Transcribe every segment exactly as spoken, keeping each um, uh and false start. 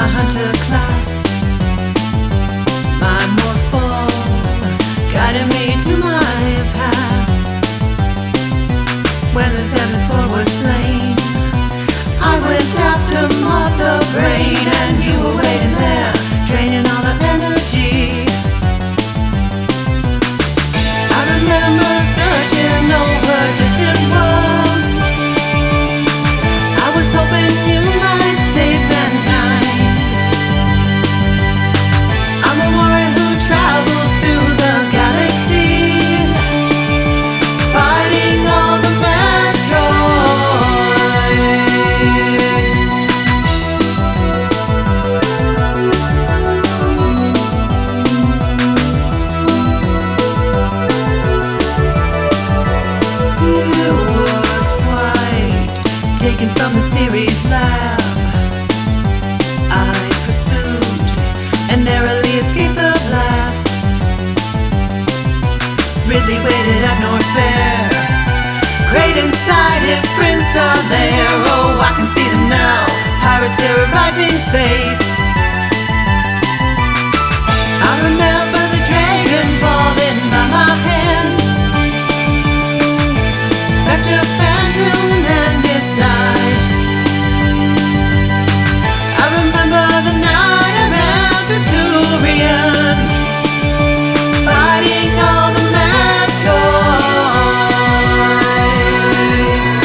my hunter class. My morph ball guided me to my path. When the seventh spore was slain, I went after Mother Brain, and you were waiting there, draining all her energy. I remember searching over distant worlds. I was hoping you might save mankind. I'm a warrior who travels through the galaxy, fighting all the Metroids. You were swiped, taken from the series lab. I pursued and narrowly escaped the blast. Ridley waited at Norfair, great inside his Prince-Star lair. Oh, I can see them now, pirates terrorizing space. I remember the dragon falling by my hand, Spectre Phantom and its eye. I remember the night I ran through Turian, fighting all the Metroids.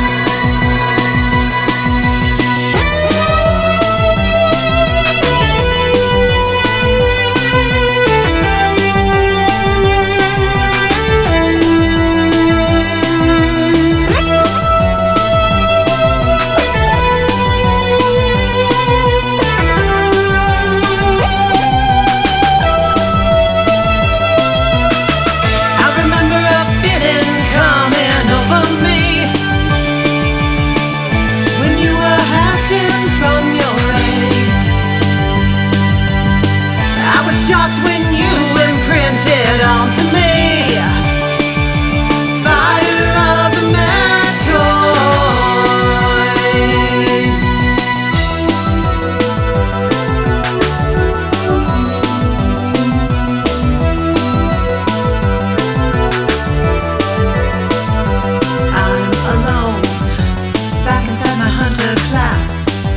I remember a feeling coming over me when you were hatching from your egg. I was shocked when you imprinted onto me, fighter of the Metroids. I'm alone, back inside my hunter class.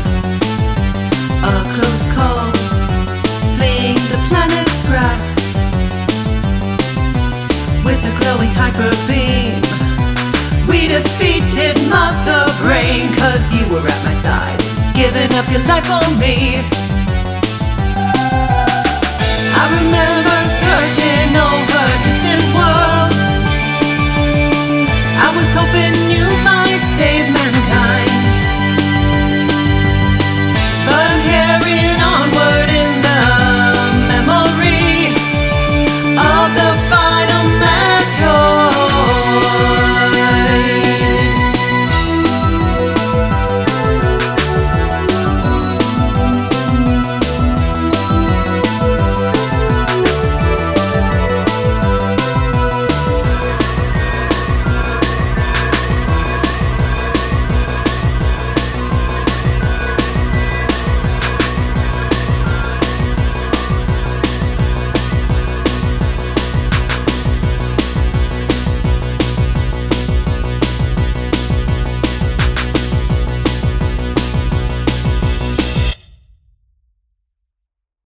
A close call, fleeing the planet's grasp. With a glowing hyper beam, we defeated Mother Brain, 'cause you were at my side, giving up your life for me. I remember searching over distant worlds. I was hoping you